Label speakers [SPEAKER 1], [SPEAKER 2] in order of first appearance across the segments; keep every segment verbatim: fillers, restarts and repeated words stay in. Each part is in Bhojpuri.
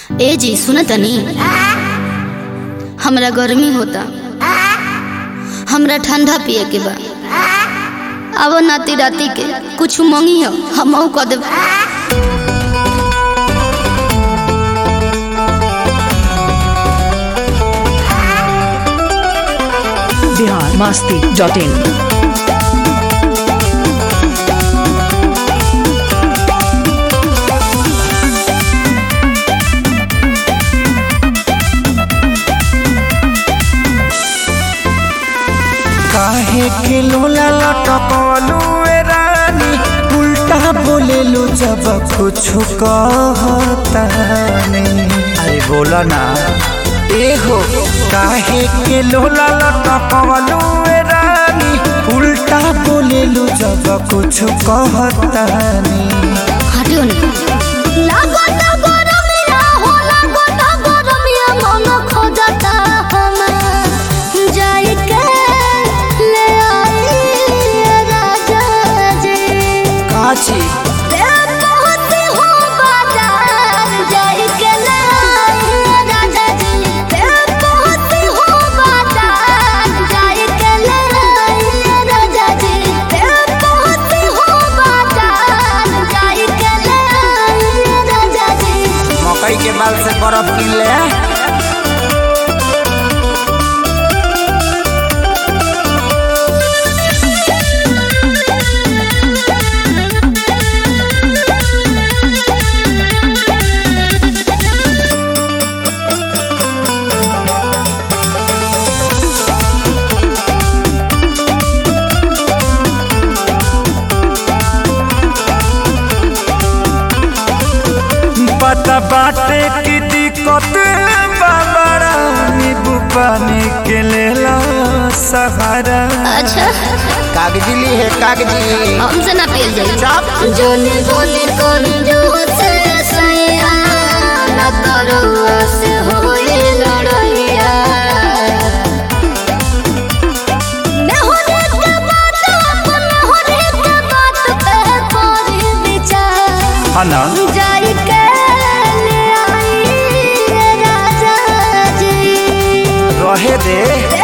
[SPEAKER 1] ए जी सुन तनी, हमरा गर्मी होता, हमरा ठंडा पिए के बा। अब नाती राती के कुछ मंगी हो हम कह देब।
[SPEAKER 2] Bihar Masti dot in.
[SPEAKER 3] काहे के लोला लटकलू ए रानी, उल्टा बोलेलू जब कुछ कहता नहीं। अरे बोला ना ए हो, काहे के लोला लटकलू ए रानी, उल्टा बोलेलू जब कुछ कहता नहीं।
[SPEAKER 1] हटियो ना। लागो ना गरमिया हो, लागो ना गरमिया मन खोजता हम जाई के ले आई राजा जी।
[SPEAKER 3] काची
[SPEAKER 1] ते पहुंची हो बाजार जाई के ले आई राजा जी। ते पहुंची हो बाजार जाई के ले आई राजा जी। ते पहुंची हो बाजार जाई के ले आई राजा जी।
[SPEAKER 3] मकई के बाल से बर्फ किन ले। पता बाटे की दिक्कत बाबरा, नींबू पानी के लेला सहारा।
[SPEAKER 1] अच्छा
[SPEAKER 3] कागजी ली है कागजी,
[SPEAKER 1] हमसे ना पियल जाई। जोनी बोली कर जो से सैया ना तरुआ से होई लड़ैया। मैं होने के बात अपन होने के बात पे कोरी विचार।
[SPEAKER 3] हाँ ना
[SPEAKER 1] जाई के ले आई राजा जी।
[SPEAKER 3] रहे दे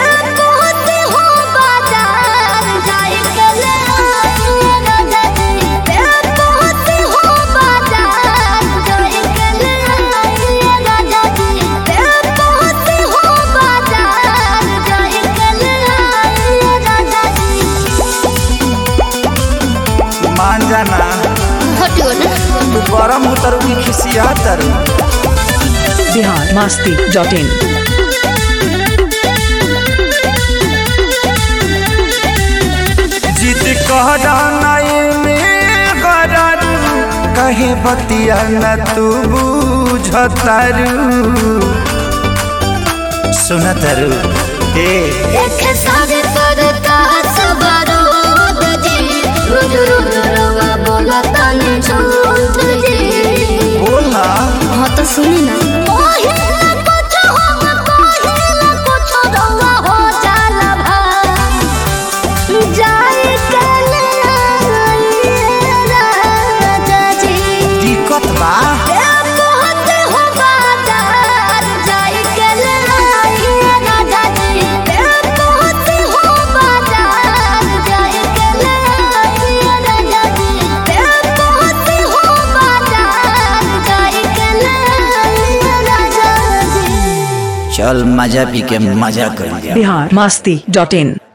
[SPEAKER 3] मान जाना।
[SPEAKER 1] हटियो ना।
[SPEAKER 3] तू गरम उतरू की खिसिया तरू।
[SPEAKER 2] Bihar Masti dot in.
[SPEAKER 3] जीत कहरा नाई में गरारू, कहे बतिया न तू बुझतारू। सुनतरू ए
[SPEAKER 1] देखे सारे पर का सवारो जी, रोज रोज रवा बोला तने झूठ जी।
[SPEAKER 3] बोला
[SPEAKER 1] हाँ तो सुनी ना। पहिले कुछ हो, पहिले कुछ रवा हो जाला भा। जाई के ले आई राजा जी।
[SPEAKER 3] दिक्कत बा
[SPEAKER 1] ते पहुंचे हो बाजार जाई के ले आई राजा जी। ते पहुंचे हो बाजार जाई के ले आई राजा जी। ते पहुंचे हो बाजार जाई के ले आई राजा जी।
[SPEAKER 3] चल मजा पी के मजा कर लिया।
[SPEAKER 2] बिहार मस्ती डॉट इन।